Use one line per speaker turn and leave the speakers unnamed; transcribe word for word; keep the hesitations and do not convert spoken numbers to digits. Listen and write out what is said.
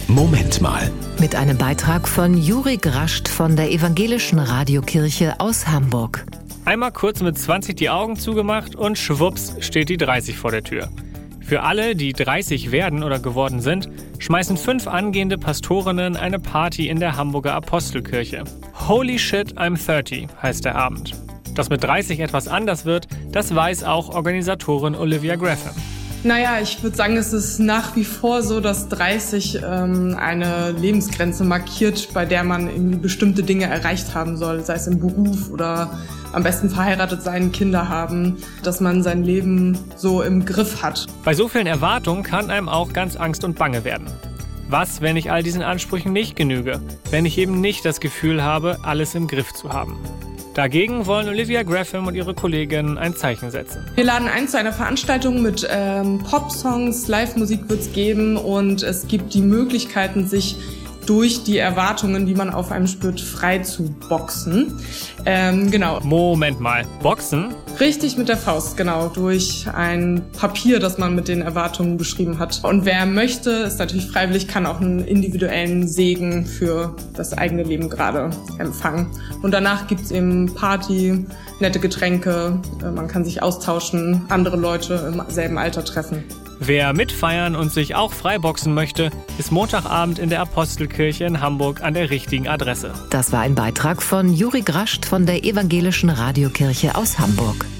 Moment mal.
Mit einem Beitrag von Juri Grascht von der Evangelischen Radiokirche aus Hamburg.
Einmal kurz mit zwanzig die Augen zugemacht und schwupps steht die dreißig vor der Tür. Für alle, die dreißig werden oder geworden sind, schmeißen fünf angehende Pastorinnen eine Party in der Hamburger Apostelkirche. Holy shit, I'm thirty heißt der Abend. Dass mit dreißig etwas anders wird, das weiß auch Organisatorin Olivia Graham.
Naja, ich würde sagen, es ist nach wie vor so, dass dreißig ähm, eine Lebensgrenze markiert, bei der man irgendwie bestimmte Dinge erreicht haben soll, sei es im Beruf oder am besten verheiratet sein, Kinder haben, dass man sein Leben so im Griff hat.
Bei so vielen Erwartungen kann einem auch ganz Angst und Bange werden. Was, wenn ich all diesen Ansprüchen nicht genüge? Wenn ich eben nicht das Gefühl habe, alles im Griff zu haben? Dagegen wollen Olivia Graham und ihre Kolleginnen ein Zeichen setzen.
Wir laden ein zu einer Veranstaltung mit ähm, Pop-Songs, Live-Musik wird es geben und es gibt die Möglichkeiten, sich durch die Erwartungen, die man auf einem spürt, frei zu boxen. Ähm, genau.
Moment mal, boxen?
Richtig, mit der Faust, genau, durch ein Papier, das man mit den Erwartungen beschrieben hat. Und wer möchte, ist natürlich freiwillig, kann auch einen individuellen Segen für das eigene Leben gerade empfangen. Und danach gibt's eben Party, nette Getränke, man kann sich austauschen, andere Leute im selben Alter treffen.
Wer mitfeiern und sich auch freiboxen möchte, ist Montagabend in der Apostelkirche in Hamburg an der richtigen Adresse.
Das war ein Beitrag von Juri Grascht von der Evangelischen Radiokirche aus Hamburg.